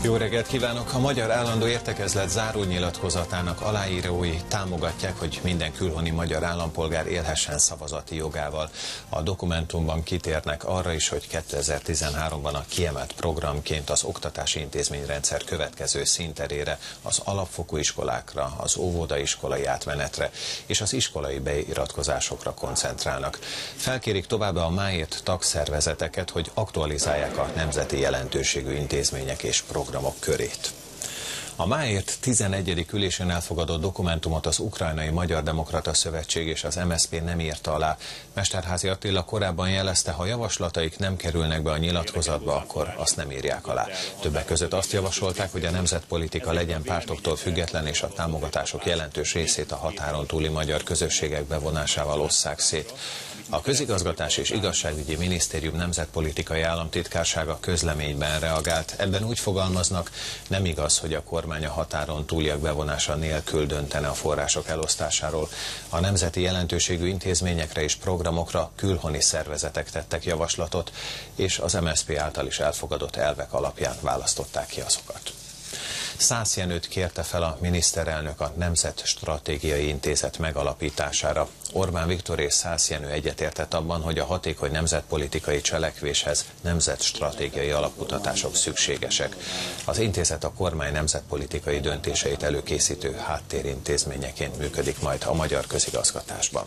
Jó reggelt kívánok! A Magyar Állandó Értekezlet zárónyilatkozatának aláírói támogatják, hogy minden külhoni magyar állampolgár élhessen szavazati jogával. A dokumentumban kitérnek arra is, hogy 2013-ban a kiemelt programként az oktatási intézményrendszer következő színterére, az alapfokú iskolákra, az óvodaiskolai átmenetre és az iskolai beiratkozásokra koncentrálnak. Felkérik továbbá a máért tagszervezeteket, hogy aktualizálják a nemzeti jelentőségű intézmények és programok körét. A máért 11. ülésén elfogadott dokumentumot az Ukrajnai Magyar Demokrata Szövetség és az MSZP nem írta alá. Mesterházy Attila korábban jelezte, ha javaslataik nem kerülnek be a nyilatkozatba, akkor azt nem írják alá. Többek között azt javasolták, hogy a nemzetpolitika legyen pártoktól független, és a támogatások jelentős részét a határon túli magyar közösségek bevonásával osszák szét. A Közigazgatás és Igazságügyi Minisztérium nemzetpolitikai államtitkársága közleményben reagált. Ebben úgy fogalmaznak, nem igaz, hogy a kormány a határon túliak bevonása nélkül döntene a források elosztásáról. A nemzeti jelentőségű intézményekre és programokra külhoni szervezetek tettek javaslatot, és az MSZP által is elfogadott elvek alapján választották ki azokat. Szász Jenőt kérte fel a miniszterelnök a Nemzetstratégiai Intézet megalapítására. Orbán Viktor és Szász Jenő egyetértett abban, hogy a hatékony nemzetpolitikai cselekvéshez nemzetstratégiai alapkutatások szükségesek. Az intézet a kormány nemzetpolitikai döntéseit előkészítő háttérintézményeként működik majd a magyar közigazgatásban.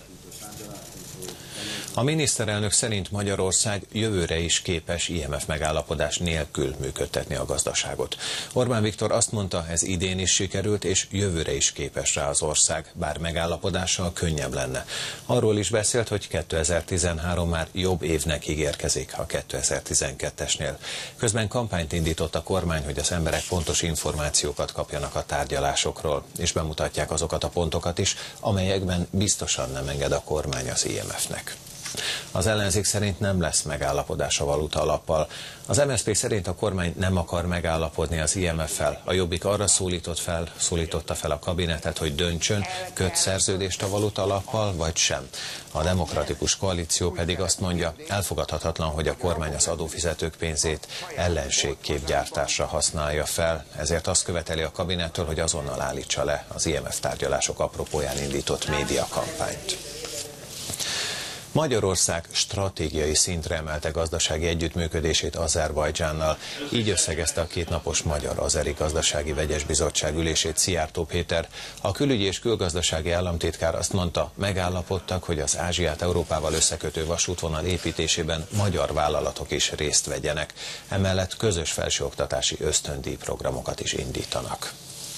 A miniszterelnök szerint Magyarország jövőre is képes IMF megállapodás nélkül működtetni a gazdaságot. Orbán Viktor azt mondta, ez idén is sikerült, és jövőre is képes rá az ország, bár megállapodással könnyebb lenne. Arról is beszélt, hogy 2013 már jobb évnek ígérkezik a 2012-esnél. Közben kampányt indított a kormány, hogy az emberek pontos információkat kapjanak a tárgyalásokról, és bemutatják azokat a pontokat is, amelyekben biztosan nem enged a kormány az IMF-nek. Az ellenzék szerint nem lesz megállapodás a valuta alappal. Az MSZP szerint a kormány nem akar megállapodni az IMF-fel. A Jobbik arra szólította fel a kabinetet, hogy döntsön, köt szerződést a valuta alappal, vagy sem. A Demokratikus Koalíció pedig azt mondja, elfogadhatatlan, hogy a kormány az adófizetők pénzét ellenségképgyártásra használja fel. Ezért azt követeli a kabinettől, hogy azonnal állítsa le az IMF tárgyalások apropóján indított médiakampányt. Magyarország stratégiai szintre emelte gazdasági együttműködését Azerbajdzsánnal. Így összegezte a kétnapos Magyar-Azeri Gazdasági Vegyes Bizottság ülését Szijjártó Péter. A külügyi és külgazdasági államtitkár azt mondta, megállapodtak, hogy az Ázsiát Európával összekötő vasútvonal építésében magyar vállalatok is részt vegyenek. Emellett közös felsőoktatási ösztöndíj programokat is indítanak.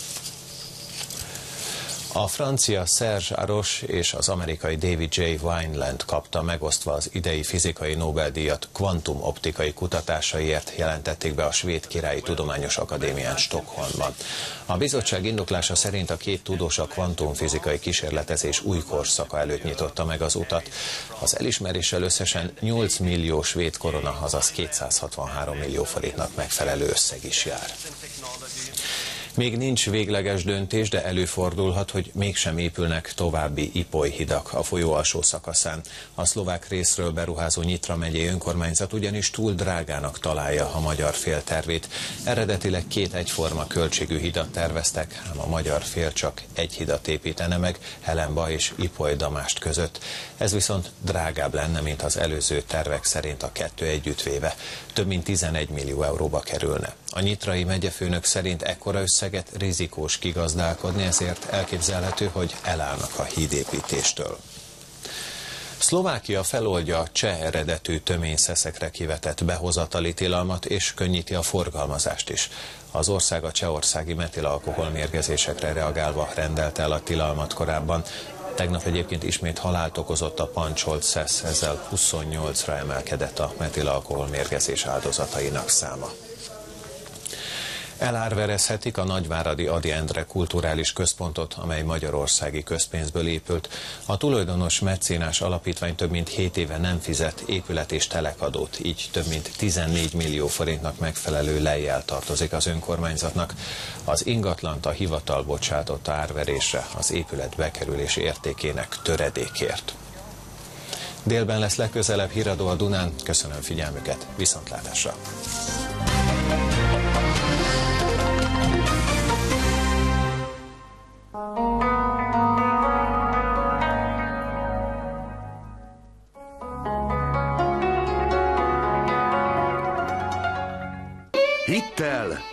A francia Serge Haroche és az amerikai David J. Wineland kapta megosztva az idei fizikai Nobel-díjat kvantumoptikai kutatásaiért, jelentették be a Svéd Királyi Tudományos Akadémián Stockholmban. A bizottság indoklása szerint a két tudós a kvantumfizikai kísérletezés új korszaka előtt nyitotta meg az utat. Az elismeréssel összesen 8 millió svéd korona, azaz 263 millió forintnak megfelelő összeg is jár. Még nincs végleges döntés, de előfordulhat, hogy mégsem épülnek további ipolyhidak a folyó alsó szakaszán. A szlovák részről beruházó Nyitra megyei önkormányzat ugyanis túl drágának találja a magyar fél tervét. Eredetileg két egyforma költségű hidat terveztek, ám a magyar fél csak egy hidat építene meg Helenba és Ipoly-Damást között. Ez viszont drágább lenne, mint az előző tervek szerint a kettő együttvéve. Több mint 11 millió euróba kerülne. A nyitrai megyefőnök szerint ekkora összeget rizikós kigazdálkodni, ezért elképzelhető, hogy elállnak a hídépítéstől. Szlovákia feloldja a cseh eredetű töményszeszekre kivetett behozatali tilalmat, és könnyíti a forgalmazást is. Az ország a csehországi metilalkohol mérgezésekre reagálva rendelte el a tilalmat korábban. Tegnap egyébként ismét halált okozott a pancsolt szesz, ezzel 28-ra emelkedett a metilalkohol mérgezés áldozatainak száma. Elárverezhetik a nagyváradi Ady Endre kulturális központot, amely magyarországi közpénzből épült. A tulajdonos mecénás alapítvány több mint 7 éve nem fizet épület- és telekadót, így több mint 14 millió forintnak megfelelő lejjel tartozik az önkormányzatnak. Az ingatlant a hivatal bocsátotta árverésre az épület bekerülési értékének töredékért. Délben lesz legközelebb híradó a Dunán. Köszönöm figyelmüket, viszontlátásra!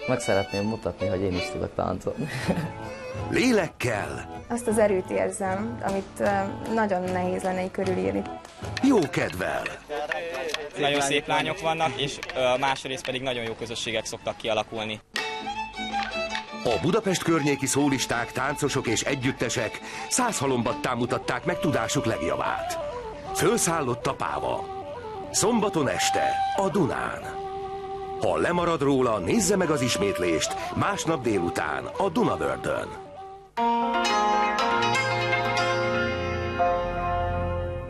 Meg szeretném mutatni, hogy én is tudok táncolni. Lélekkel. Azt az erőt érzem, amit nagyon nehéz lenne így körülírni. Jó kedvel. Nagyon szép lányok vannak, és másrészt pedig nagyon jó közösségek szoktak kialakulni. A Budapest környéki szólisták, táncosok és együttesek 100 halombattán mutatták meg tudásuk legjavát. Fölszállott a Páva. Szombaton este a Dunán. Ha lemarad róla, nézze meg az ismétlést másnap délután a Dunavördön.